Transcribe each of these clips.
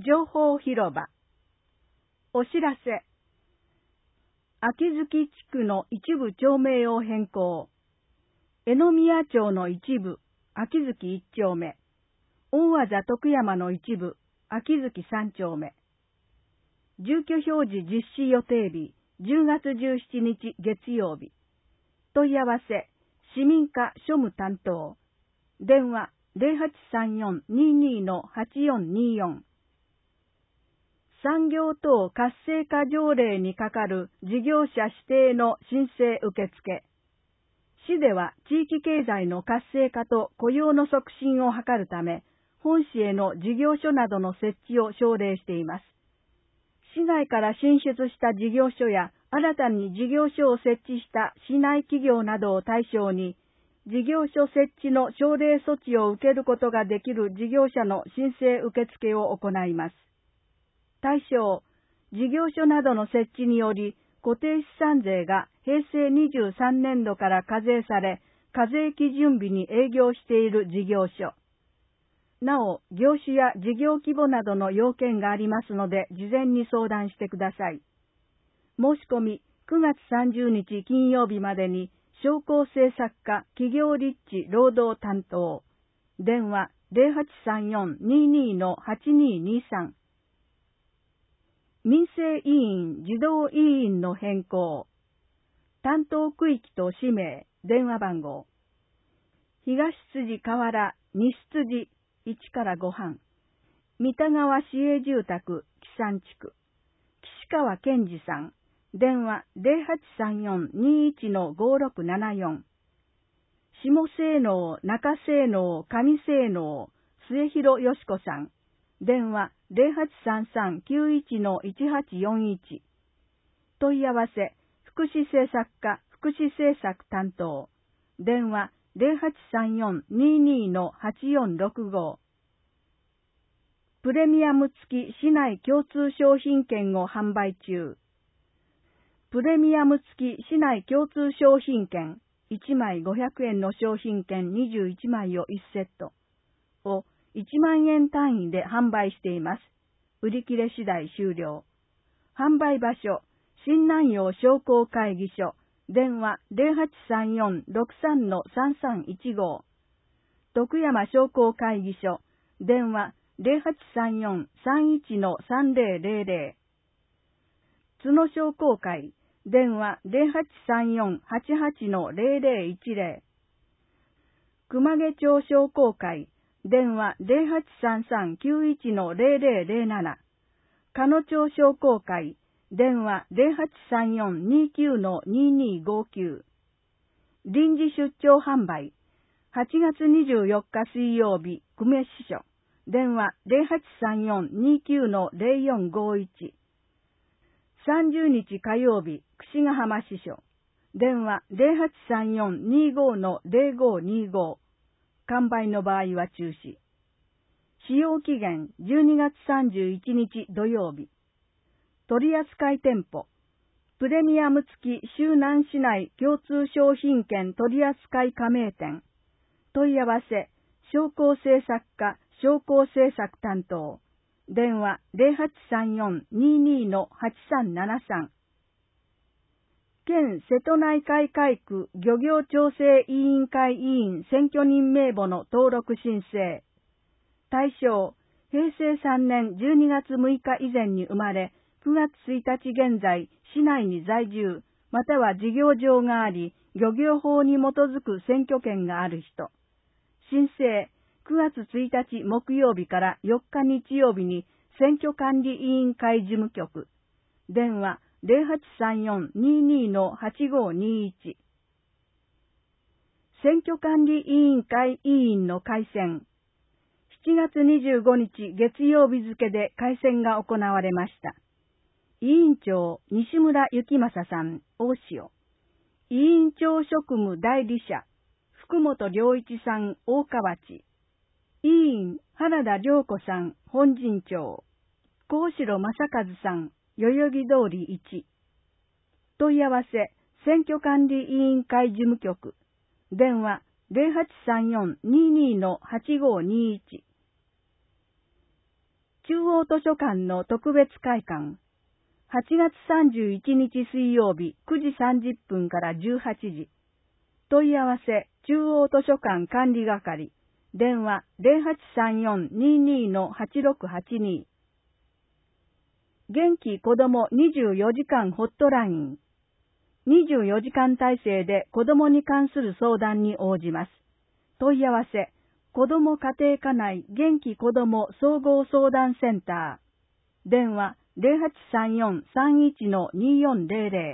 情報広場。お知らせ。秋月地区の一部町名を変更。江宮町の一部、秋月一丁目。大字徳山の一部、秋月三丁目。住居表示実施予定日、10月17日月曜日。問い合わせ、市民課庶務担当。電話、0834-22-8424。産業等活性化条例にかかる事業者指定の申請受付。市では地域経済の活性化と雇用の促進を図るため、本市への事業所などの設置を奨励しています。市外から進出した事業所や新たに事業所を設置した市内企業などを対象に、事業所設置の奨励措置を受けることができる事業者の申請受付を行います。対象、事業所などの設置により、固定資産税が平成23年度から課税され、課税基準日に営業している事業所。なお、業種や事業規模などの要件がありますので、事前に相談してください。申し込み、9月30日金曜日までに、商工政策課企業立地労働担当。電話0834-22-8223。民生委員児童委員の変更。担当区域と氏名、電話番号。東辻河原西辻1から5班。三田川市営住宅木山地区。岸川健二さん。電話0834-21-5674。下西能、中西能、上西能、末広よしこさん。電話0833-91-1841。問い合わせ、福祉政策課福祉政策担当。電話0834-22-8465。プレミアム付き市内共通商品券を販売中。プレミアム付き市内共通商品券1枚500円の商品券21枚を1セットを1万円単位で販売しています。売り切れ次第終了。販売場所、新南陽商工会議所。電話0834-63-3315。徳山商工会議所。電話0834-31-3000。津野商工会。電話0834-88-0010。熊毛町商工会。電話0833-91-0007。鹿野町商工会。電話0834-29-2259。臨時出張販売。8月24日水曜日、久米支所。電話0834-29-0451。30日火曜日、櫛ヶ浜支所。電話0834-25-0525。完売の場合は中止。使用期限12月31日土曜日。取扱店舗。プレミアム付き周南市内共通商品券取扱加盟店。問い合わせ、商工政策課商工政策担当。電話0834-22-8373。県瀬戸内海海区漁業調整委員会委員選挙人名簿の登録申請。対象、平成3年12月6日以前に生まれ、9月1日現在、市内に在住、または事業場があり、漁業法に基づく選挙権がある人。申請、9月1日木曜日から4日日曜日に選挙管理委員会事務局。電話0834-22-8521。選挙管理委員会委員の改選。7月25日月曜日付で改選が行われました。委員長西村幸正さん、大塩。委員長職務代理者福本良一さん、大河内。委員原田良子さん、本陣町。高城正和さん、代々木通り1。問い合わせ、選挙管理委員会事務局。電話0834-22-8521。 中央図書館の特別会館、8月31日水曜日9時30分から18時。問い合わせ、中央図書館管理係、電話 0834-22-8682。元気子ども24時間ホットライン。24時間体制で子どもに関する相談に応じます。問い合わせ、子ども家庭科内元気子ども総合相談センター。電話 0834-31-2400。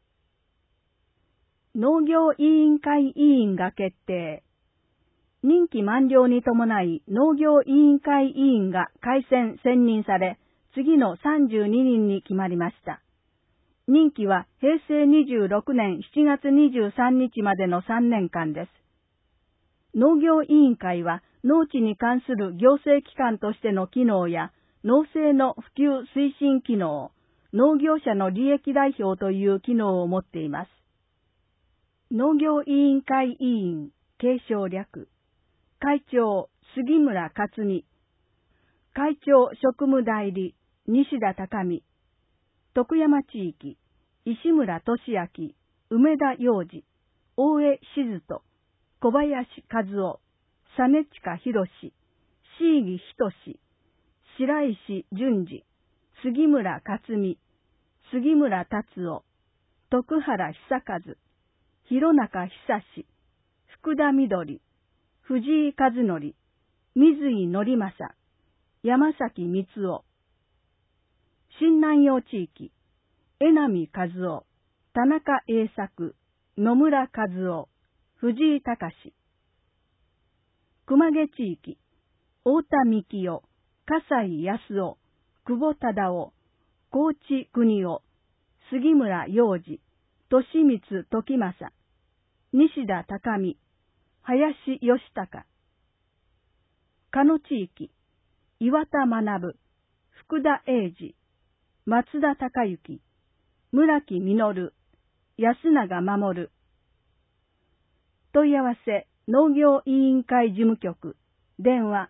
農業委員会委員が決定。任期満了に伴い農業委員会委員が改選選任され、次の32人に決まりました。任期は平成26年7月23日までの3年間です。農業委員会は農地に関する行政機関としての機能や農政の普及推進機能、農業者の利益代表という機能を持っています。農業委員会委員、継承略。会長、杉村克美。会長職務代理、西田隆美。徳山地域、石村俊明、梅田洋二、大江静人、小林和夫、実近博志、椎木仁、白石淳二、杉村克美、杉村達夫、徳原久和、弘中久志、福田緑、藤井和則、水井則正、山崎光夫。新南陽地域、江波和夫、田中栄作、野村和夫、藤井隆。熊毛地域、太田幹夫、笠井康夫、久保忠夫、高知邦夫、杉村洋二、利光時政、西田隆美、林義孝。鹿野地域、岩田学、福田英二、松田孝之、村木実、安永守。問い合わせ、農業委員会事務局、電話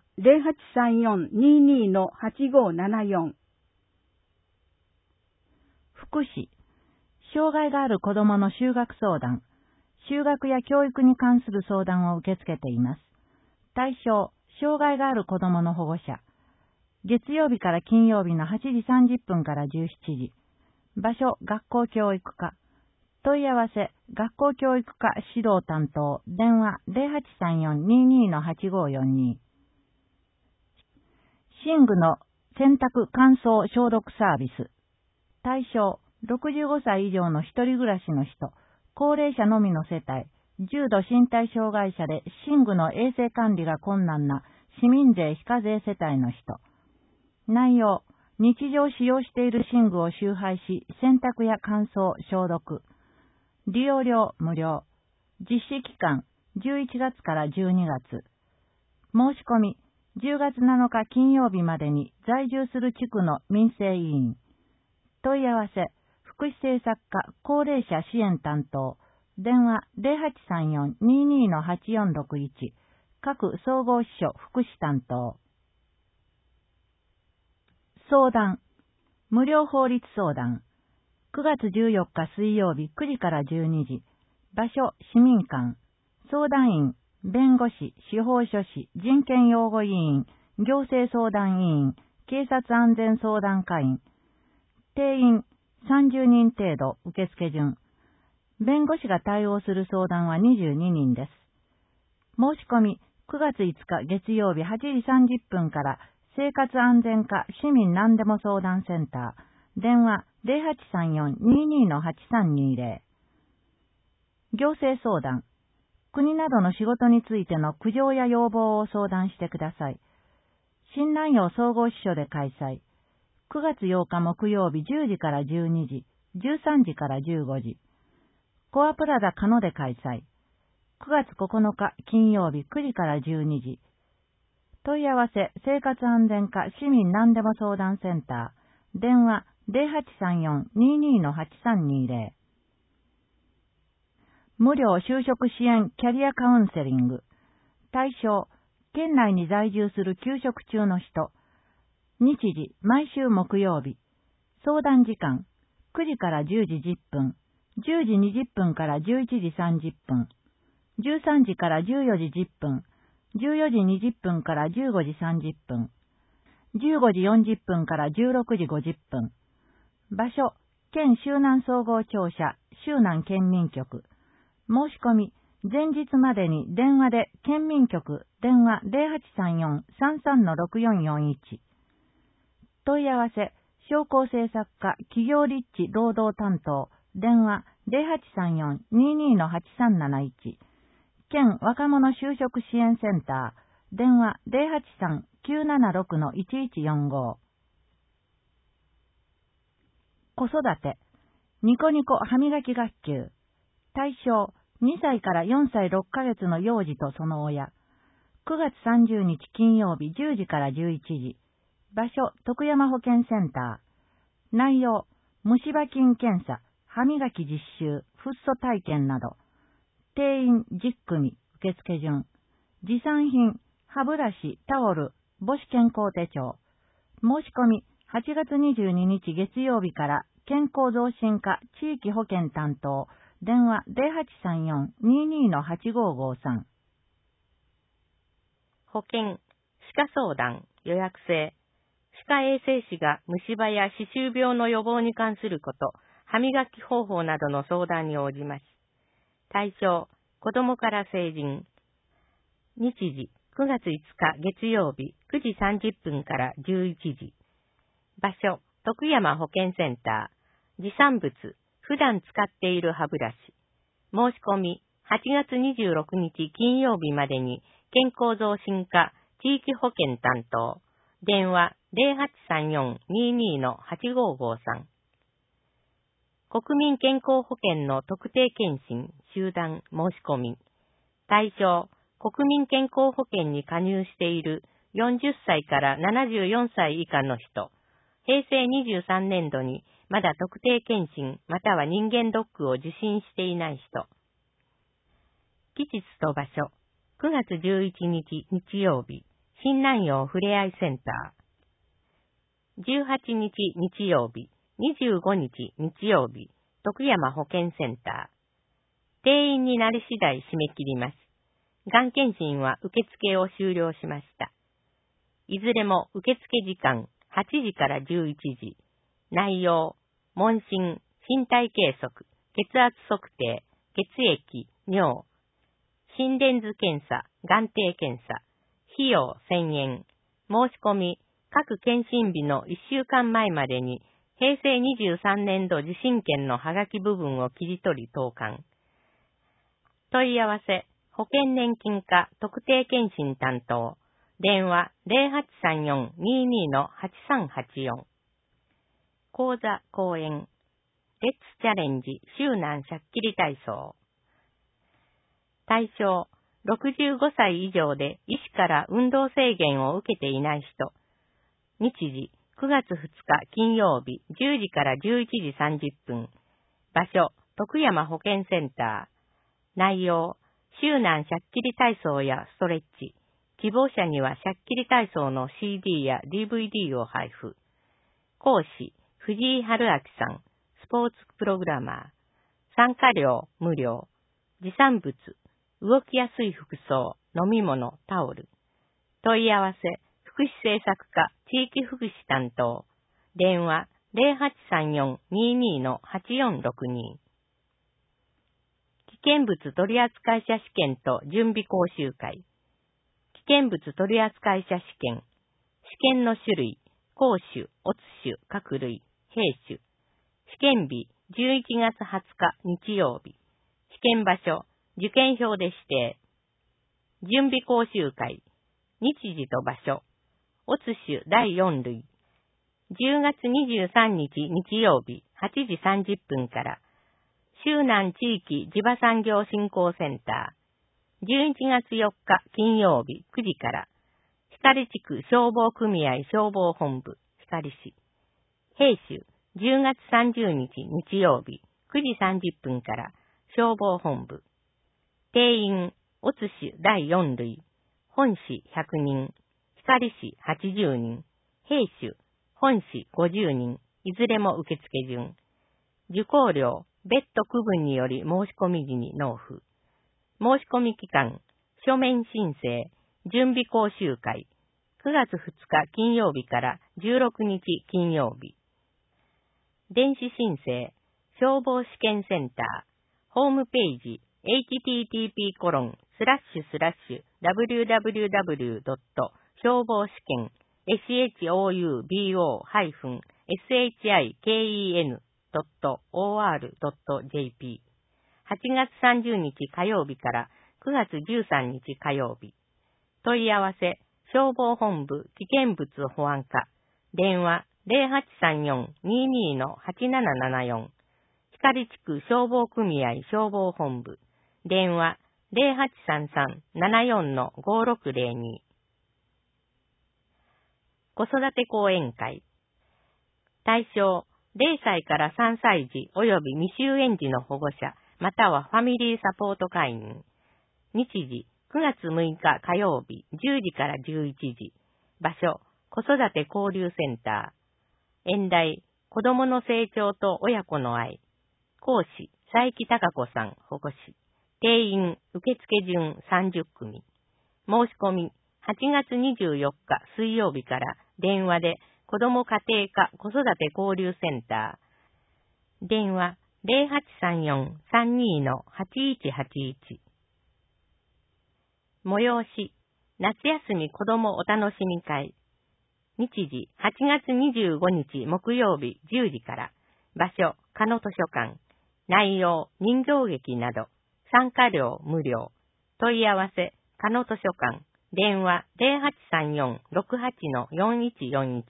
0834-22-8574。 福祉、障害がある子どもの就学相談、就学や教育に関する相談を受け付けています。対象、障害がある子どもの保護者。月曜日から金曜日の8時30分から17時。場所、学校教育課。問い合わせ、学校教育課指導担当、電話 0834-22-8542。寝具の洗濯乾燥消毒サービス。対象、65歳以上の一人暮らしの人、高齢者のみの世帯、重度身体障害者で寝具の衛生管理が困難な市民税非課税世帯の人。内容、日常使用している寝具を集配し、洗濯や乾燥、消毒。利用料無料。実施期間、11月から12月。申し込み、10月7日金曜日までに在住する地区の民生委員。問い合わせ、福祉政策課高齢者支援担当。電話 0834-22-8461。各総合支所福祉担当。相談。無料法律相談。9月14日水曜日9時から12時。場所、市民館。相談員、弁護士、司法書士、人権擁護委員、行政相談委員、警察安全相談課員。定員、30人程度、受付順。弁護士が対応する相談は22人です。申し込み、9月5日月曜日8時30分から、生活安全課市民何でも相談センター。電話 0834-22-8320。行政相談。国などの仕事についての苦情や要望を相談してください。新南陽総合支所で開催。9月8日木曜日10時から12時、13時から15時。コアプラザ鹿野で開催。9月9日金曜日9時から12時。問い合わせ、生活安全課市民何でも相談センター。電話 0834-22-8320。無料就職支援キャリアカウンセリング。対象、県内に在住する休職中の人。 日時、毎週木曜日。相談時間、9時から10時10分、10時20分から11時30分、13時から14時10分、14時20分から15時30分、15時40分から16時50分。場所、県周南総合庁舎、周南県民局。申し込み、前日までに電話で県民局、電話 0834-33-6441。問い合わせ、商工政策課企業立地労働担当、電話 0834-22-8371。県若者就職支援センター、電話 083-976-1145。子育て、ニコニコ歯磨き学級。対象、2歳から4歳6ヶ月の幼児とその親。9月30日金曜日10時から11時。場所、徳山保健センター。内容、虫歯菌検査、歯磨き実習、フッ素体験など。定員10組、受付順。持参品、歯ブラシ、タオル、母子健康手帳。申し込み、8月22日月曜日から健康増進課地域保健担当、電話 0834-22-8553。 保健、歯科相談、予約制。歯科衛生士が虫歯や歯周病の予防に関すること、歯磨き方法などの相談に応じます。対象、子供から成人。日時、9月5日月曜日9時30分から11時。場所、徳山保健センター。持参物、普段使っている歯ブラシ。申し込み、8月26日金曜日までに、健康増進課地域保健担当。電話 0834-22-8553。国民健康保険の特定健診、集団申し込み。対象、国民健康保険に加入している40歳から74歳以下の人。平成23年度にまだ特定健診または人間ドックを受診していない人。期日と場所、9月11日日曜日、新南陽ふれあいセンター。18日日曜日、25日日曜日、徳山保健センター。定員になり次第締め切ります。がん検診は受付を終了しました。いずれも受付時間8時から11時。内容、問診、身体計測、血圧測定、血液、尿、心電図検査、眼底検査。費用1000円。申し込み、各検診日の1週間前までに、平成23年度受診券のハガキ部分を切り取り投函。問い合わせ、保険年金課特定健診担当。電話 0834-22-8384。講座講演。レッツチャレンジ周南しゃっきり体操。対象、65歳以上で医師から運動制限を受けていない人。日時、9月2日金曜日10時から11時30分。場所、徳山保健センター。内容、周南しゃっきり体操やストレッチ。希望者にはしゃっきり体操の CD や DVD を配布。講師、藤井春明さん、スポーツプログラマー。参加料無料。持参物、動きやすい服装、飲み物、タオル。問い合わせ、福祉政策課地域福祉担当。電話 0834-22-8462。危険物取扱者試験と準備講習会。危険物取扱者試験。試験の種類、講種、オツ種、各類、兵種。試験日、11月20日日曜日。試験場所、受験票で指定。準備講習会。日時と場所。オツ種第4類。10月23日日曜日8時30分から。周南地域地場産業振興センター。11月4日金曜日9時から。光地区消防組合消防本部光市。兵種10月30日日曜日9時30分から消防本部。定員オツ種第4類。本市100人。光市80人。 兵種、本士50人、いずれも受付順。受講料、別途区分により申し込み時に納付。申し込み期間、書面申請、準備講習会、9月2日金曜日から16日金曜日。電子申請、消防試験センター、ホームページ、http://www. 消防試験 shoubo-shiken.or.jp 8月30日火曜日から9月13日火曜日。問い合わせ、消防本部危険物保安課、電話 0834-22-8774 光地区消防組合消防本部、電話 0833-74-5602 子育て講演会。対象、0歳から3歳児及び未就園児の保護者、またはファミリーサポート会員。日時、9月6日火曜日、10時から11時。場所、子育て交流センター。演題、子供の成長と親子の愛。講師、佐伯孝子さん、保護司。定員、受付順30組。申し込み、8月24日水曜日から電話で子ども家庭科子育て交流センター。電話 0834-32-8181。催し、夏休み子どもお楽しみ会。日時、8月25日木曜日10時から。場所、加野図書館。内容、人形劇など。参加料無料。問い合わせ、加野図書館。電話 0834-68-4141。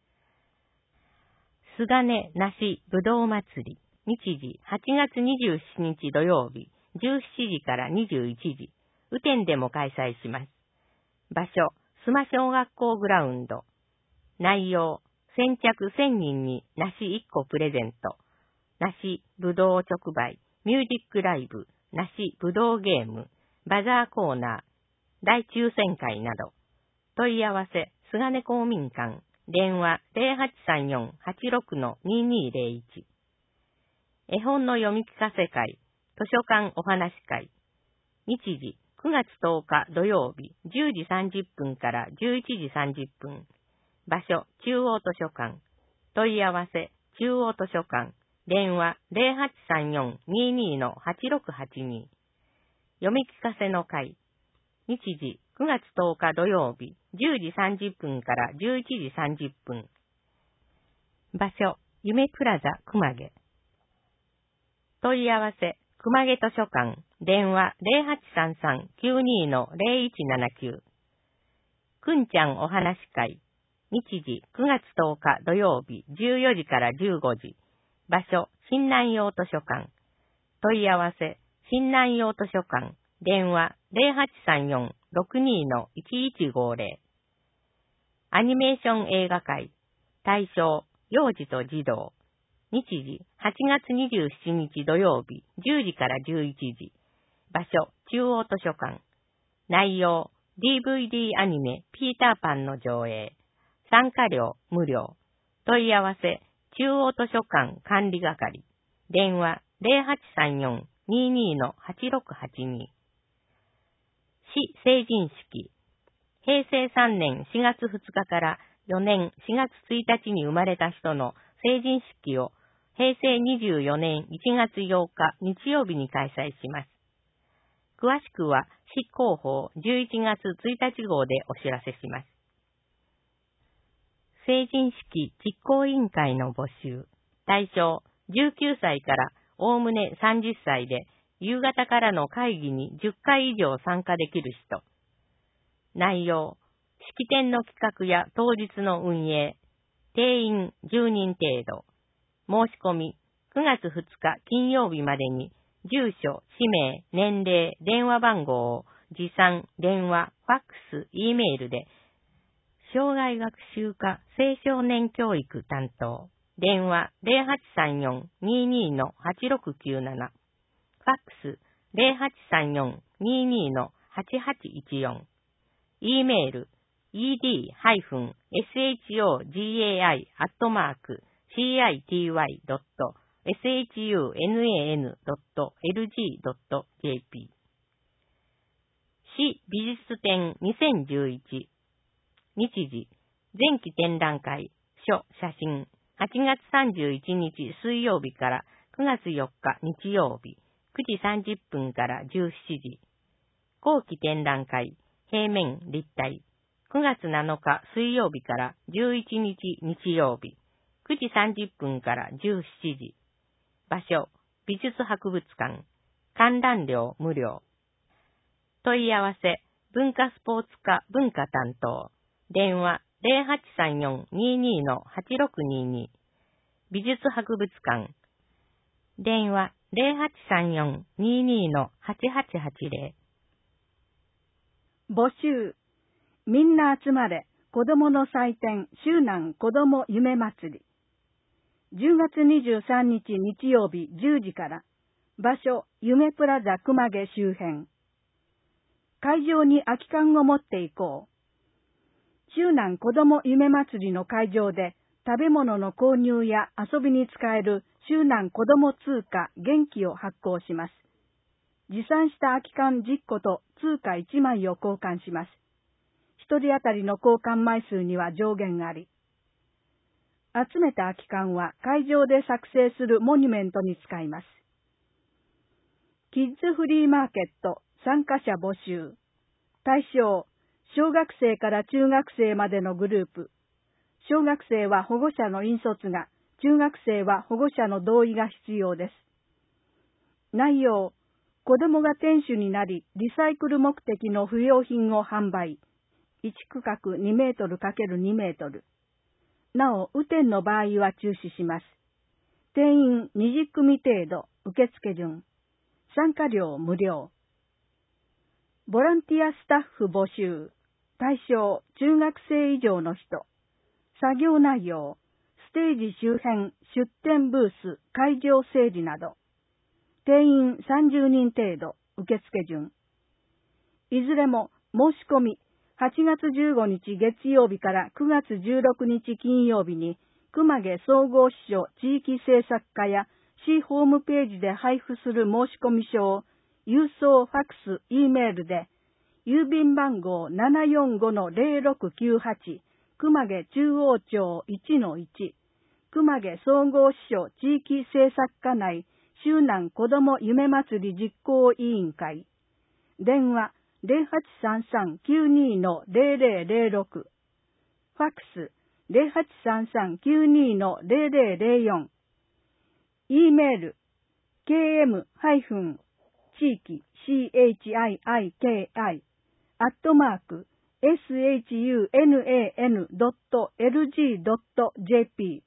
すがね梨ぶどう祭り。日時8月27日土曜日17時から21時。雨天でも開催します。場所、須磨小学校グラウンド。内容、先着1000人に梨1個プレゼント。梨、ぶどう直売、ミュージックライブ、梨、ぶどうゲーム、バザーコーナー、大抽選会など。問い合わせ、菅根公民館。電話 0834-86-2201。絵本の読み聞かせ会。図書館お話会。日時、9月10日土曜日10時30分から11時30分。場所、中央図書館。問い合わせ、中央図書館。電話 0834-22-8682。読み聞かせの会。日時、9月10日土曜日10時30分から11時30分。場所、夢プラザ熊毛。問い合わせ、熊毛図書館。電話 0833-92-0179。くんちゃんお話会。日時、9月10日土曜日14時から15時。場所、新南陽図書館。問い合わせ、新南陽図書館。電話 0834-62-1150。アニメーション映画会。対象、幼児と児童。日時、8月27日土曜日10時から11時。場所、中央図書館。内容、DVD アニメピーターパンの上映。参加料無料。問い合わせ、中央図書館管理係。電話 0834-22-8682。市成人式。平成3年4月2日から4年4月1日に生まれた人の成人式を平成24年1月8日日曜日に開催します。詳しくは市広報11月1日号でお知らせします。成人式実行委員会の募集。対象、19歳からおおむね30歳で、夕方からの会議に10回以上参加できる人。内容、式典の企画や当日の運営。定員10人程度。申し込み、9月2日金曜日までに、住所、氏名、年齢、電話番号を持参、電話、ファックス、Eメールで、障害学習課青少年教育担当。電話 0834-22-8697。ファックス 0834-22-8814。Eメール ed-shunnan.city.lg.jp 市美術展2011日時前期展覧会書写真8月31日水曜日から9月4日日曜日9時30分から17時後期展覧会平面立体9月7日水曜日から11日日曜日9時30分から17時場所美術博物館観覧料無料問い合わせ文化スポーツ課文化担当電話0834-22-8622美術博物館電話0834-22-8880 募集みんな集まれ子どもの祭典周南子ども夢祭り10月23日日曜日10時から場所夢プラザ熊毛周辺会場に空き缶を持っていこう周南子ども夢祭りの会場で食べ物の購入や遊びに使える周南子ども通貨元気を発行します。持参した空き缶10個と通貨1枚を交換します。1人当たりの交換枚数には上限があり、集めた空き缶は会場で作成するモニュメントに使います。キッズフリーマーケット参加者募集。対象、小学生から中学生までのグループ。小学生は保護者の引率が、中学生は保護者の同意が必要です。内容、子供が店主になり、リサイクル目的の不要品を販売。1区画2メートル ×2 メートル。なお、雨天の場合は中止します。定員20組程度、受付順。参加料無料。ボランティアスタッフ募集。対象、中学生以上の人。作業内容、ステージ周辺、出店ブース、会場整理など。定員30人程度、受付順。いずれも申し込み、8月15日月曜日から9月16日金曜日に、熊毛総合支所地域政策課や市ホームページで配布する申し込み書を、郵送、ファックス、Eメールで、郵便番号 745-0698、熊毛中央町 1-1、熊毛総合支所地域政策課内、周南子ども夢祭り実行委員会。電話0833-92-0006。ファックス0833-92-0004。Eメール km-chiki-shunnan.lg.jp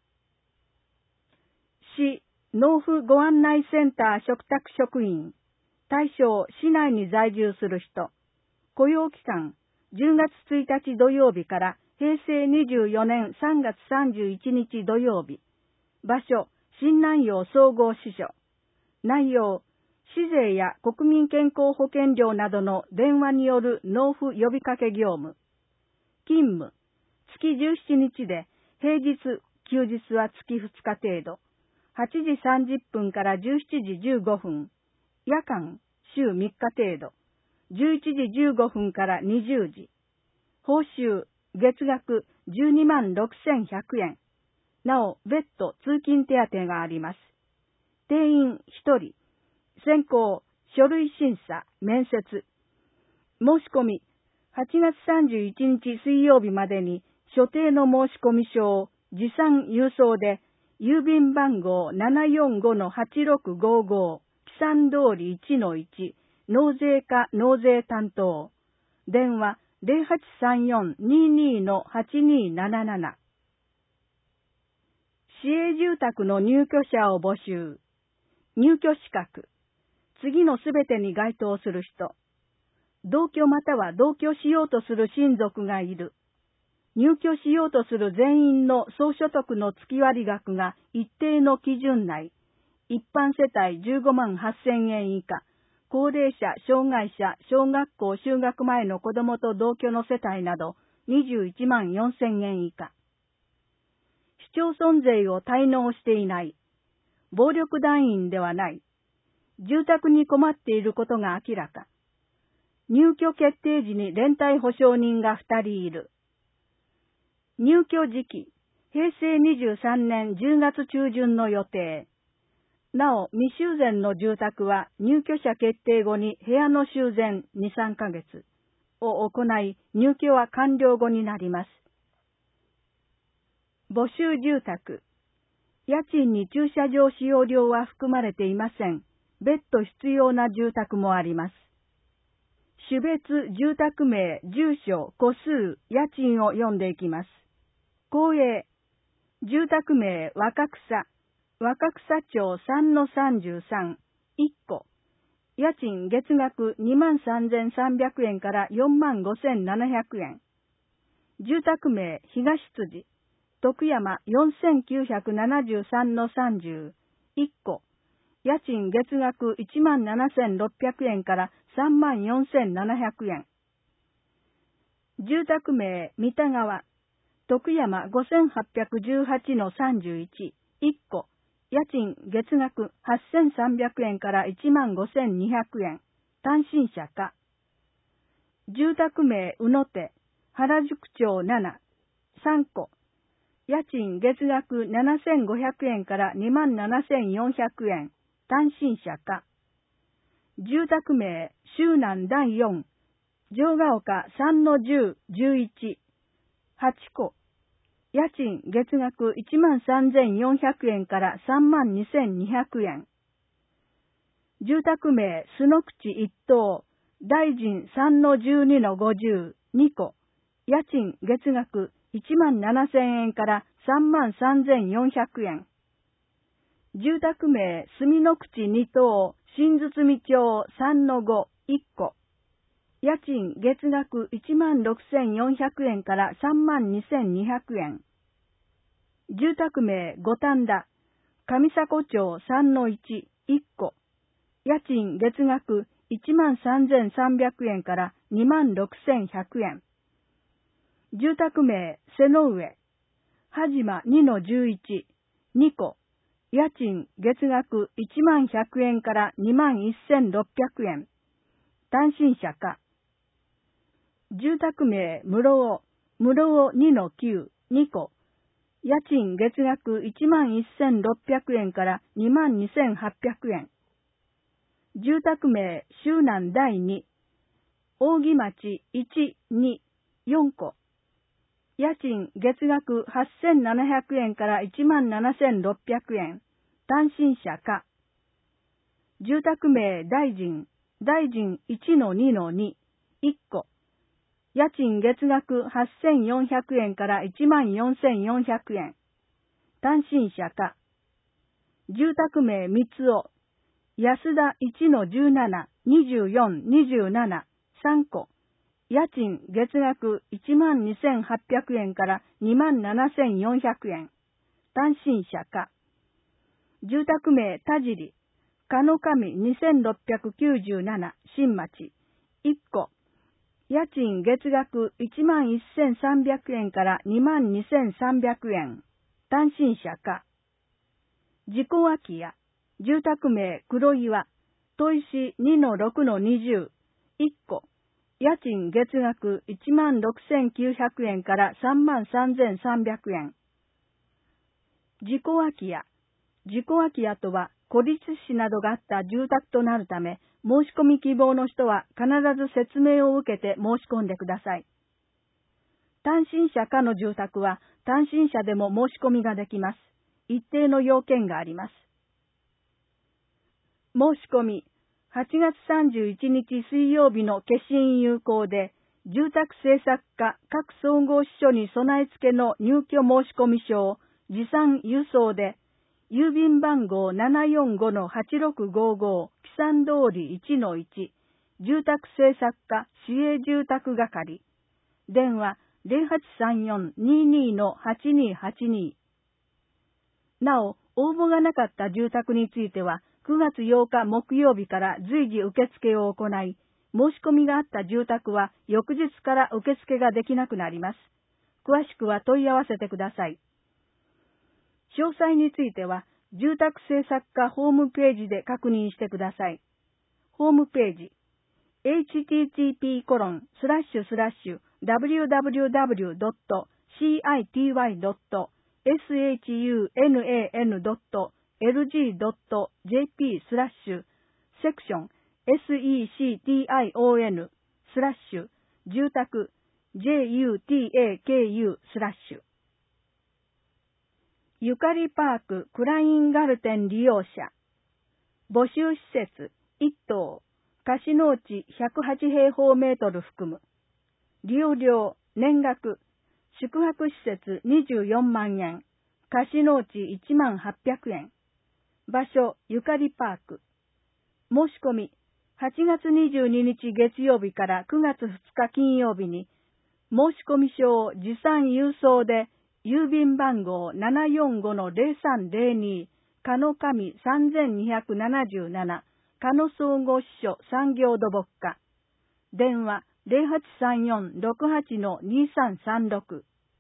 市農夫ご案内センター嘱託職員対象市内に在住する人雇用期間10月1日土曜日から平成24年3月31日土曜日場所新南陽総合支所内容市税や国民健康保険料などの電話による納付呼びかけ業務。勤務、月17日で、平日、休日は月2日程度。8時30分から17時15分。夜間、週3日程度。11時15分から20時。報酬、月額126,100円。なお、別途通勤手当があります。定員1人。選考、書類審査、面接。申し込み、8月31日水曜日までに所定の申し込み書を持参郵送で、郵便番号 745-8655、木山通り 1-1、納税課納税担当。電話0834-22-8277。市営住宅の入居者を募集。入居資格。次のすべてに該当する人。同居または同居しようとする親族がいる。入居しようとする全員の総所得の月割額が一定の基準内。一般世帯15万8,000円以下。高齢者、障害者、小学校就学前の子供と同居の世帯など、 21万4000円以下。市町村税を滞納していない。暴力団員ではない。住宅に困っていることが明らか。入居決定時に連帯保証人が2人いる。入居時期、平成23年10月中旬の予定。なお、未修繕の住宅は入居者決定後に部屋の修繕2、3ヶ月を行い、入居は完了後になります。募集住宅。家賃に駐車場使用料は含まれていません。別途必要な住宅もあります。種別住宅名、住所、戸数、家賃を読んでいきます。公営。住宅名、若草。若草町3-33、1戸。家賃月額23,300円から45,700円。住宅名、東辻。徳山4973-30、1戸。家賃月額17,600円から34,700円。住宅名、三田川。徳山5818-31、1戸。家賃月額8,300円から15,200円。単身者か。住宅名、宇野手。原宿町7、3戸。家賃月額7,500円から27,400円。単身者か。住宅名、周南第4、城ヶ丘3-10-11、8戸。家賃月額13,400円から32,200円。住宅名、須の口一棟、大臣3-12-50、2戸。家賃月額17,000円から33,400円。住宅名、住の口二棟、新堤町3-5、1戸。家賃月額16,400円から32,200円。住宅名、五反田、上迫町3-1、1戸。家賃月額13,300円から26,100円。住宅名、瀬の上、はじま2-11、2戸。家賃月額11,100円から21,600円。単身者か。住宅名、室尾、室尾2-9、2戸。家賃月額11,600円から22,800円。住宅名、周南第2、扇町1、2、4戸。家賃月額8,700円から17,600円。単身者か。住宅名、大臣、大臣1-2-2、1戸。家賃月額8,400円から14,400円。単身者か。住宅名、三つ尾、安田1-17、24、27、3戸。家賃月額12,800円から27,400円。単身者か。住宅名、田尻、かの神2697、新町、1戸。家賃月額11,300円から22,300円。単身者か。自己空き家。住宅名、黒岩、砥石2-6-20、1戸。家賃月額16,900円から33,300円。自己空き家。自己空き家とは孤立死などがあった住宅となるため、申し込み希望の人は必ず説明を受けて申し込んでください。単身者かの住宅は単身者でも申し込みができます。一定の要件があります。申し込み。8月31日水曜日の消印有効で、住宅政策課各総合支所に備え付けの入居申込書を持参郵送で、郵便番号 745-8655 木山通り 1-1、住宅政策課市営住宅係、電話 0834-22-8282。なお、応募がなかった住宅については、9月8日木曜日から随時受付を行い、 申し込みがあった住宅は翌日から受付ができなくなります。詳しくは問い合わせてください。詳細については、住宅政策課ホームページで確認してください。ホームページ、http://www.city.shun.lg.jp/ セクション SECTION/ 住宅 JUTAKU/ ゆかりパーククラインガルテン利用者募集施設1棟貸農地108平方メートル含む利用料年額宿泊施設24万円貸農地1万800円場所ゆかりパーク申し込み8月22日月曜日から9月2日金曜日に申込書を持参郵送で郵便番号 745-0302 加野上3277加野総合支所産業土木課電話 0834-68-2336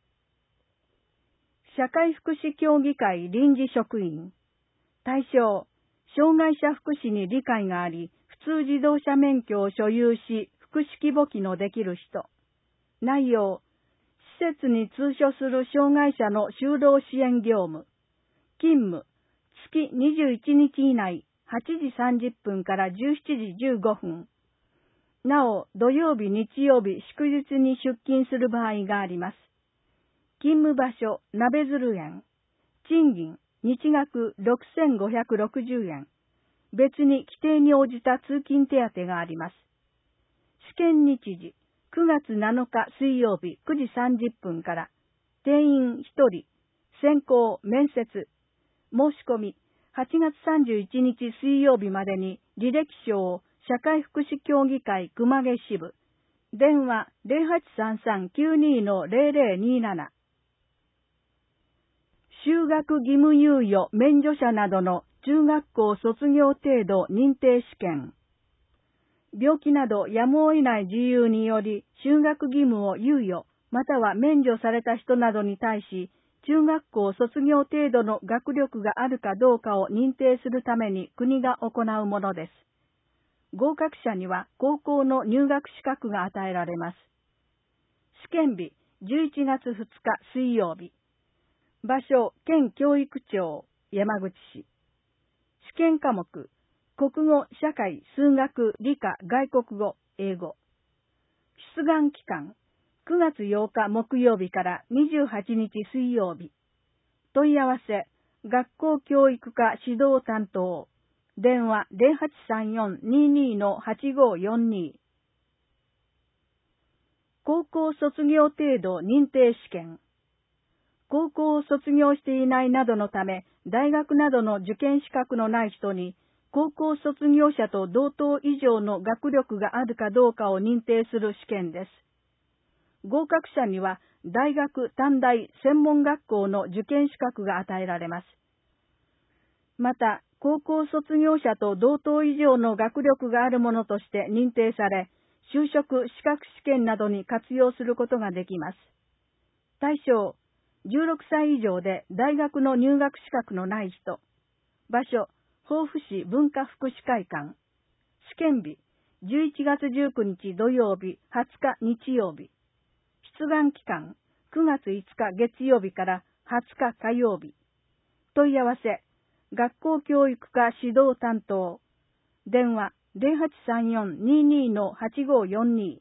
社会福祉協議会臨時職員対象障害者福祉に理解があり普通自動車免許を所有し福祉規模機のできる人内容施設に通所する障害者の就労支援業務勤務月21日以内8時30分から17時15分なお土曜日日曜日祝日に出勤する場合があります勤務場所鍋鶴園賃金日額6560円別に規定に応じた通勤手当があります試験日時9月7日水曜日9時30分から定員1人選考面接申し込み8月31日水曜日までに履歴書を社会福祉協議会熊毛支部電話 0833-92-0027 就学義務猶予免除者などの中学校卒業程度認定試験病気などやむを得ない事由により就学義務を猶予または免除された人などに対し中学校卒業程度の学力があるかどうかを認定するために国が行うものです。合格者には高校の入学資格が与えられます。試験日11月2日水曜日場所県教育庁山口市試験科目国語、社会、数学、理科、外国語、英語。出願期間、9月8日木曜日から28日水曜日。問い合わせ、学校教育課指導担当。電話 0834-22-8542。高校卒業程度認定試験。高校を卒業していないなどのため、大学などの受験資格のない人に、高校卒業者と同等以上の学力があるかどうかを認定する試験です。合格者には大学、短大、専門学校の受験資格が与えられます。また、高校卒業者と同等以上の学力があるものとして認定され、就職資格試験などに活用することができます。対象、16歳以上で大学の入学資格のない人。場所、防府市文化福祉会館。試験日、11月19日土曜日、20日日曜日。出願期間、9月5日月曜日から20日火曜日。問い合わせ、学校教育課指導担当。電話 0834-22-8542。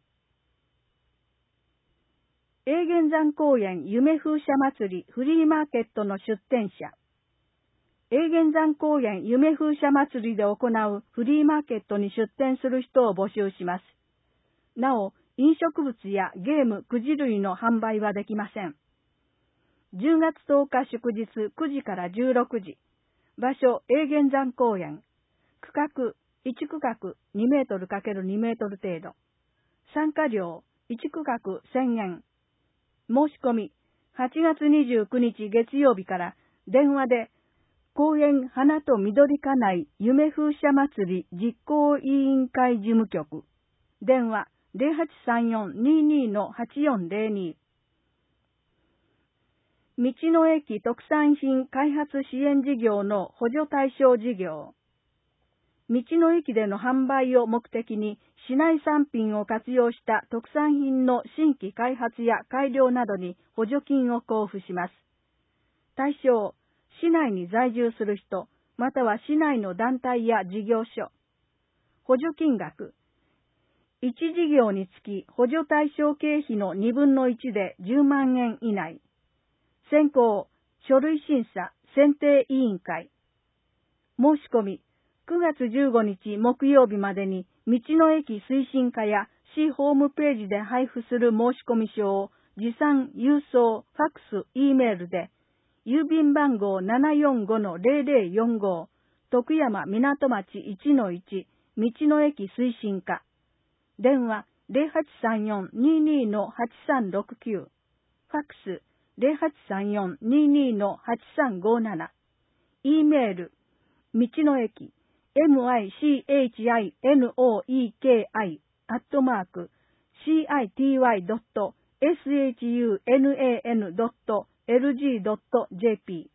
永源山公園夢風車祭りフリーマーケットの出店者。永源山公園夢風車祭りで行うフリーマーケットに出店する人を募集します。なお、飲食物やゲーム、くじ類の販売はできません。10月10日祝日9時から16時。場所、永源山公園。区画、1区画2メートル×2メートル程度。参加料、1区画1000円。申し込み、8月29日月曜日から電話で、公園花と緑家内夢風車祭り実行委員会事務局電話0834-22-8402。道の駅特産品開発支援事業の補助対象事業。道の駅での販売を目的に市内産品を活用した特産品の新規開発や改良などに補助金を交付します。対象、市内に在住する人、または市内の団体や事業所。補助金額。1事業につき補助対象経費の1/2で10万円以内。選考、書類審査、選定委員会。申し込み、9月15日木曜日までに道の駅推進課や市ホームページで配布する申込書を持参、郵送、ファックス、Eメールで、郵便番号 745-0045、徳山港町 1-1、道の駅推進課。電話0834-22-8369。ファックス0834-22-8357。Eメール、道の駅、michinoeki@city.shunan.lg.jp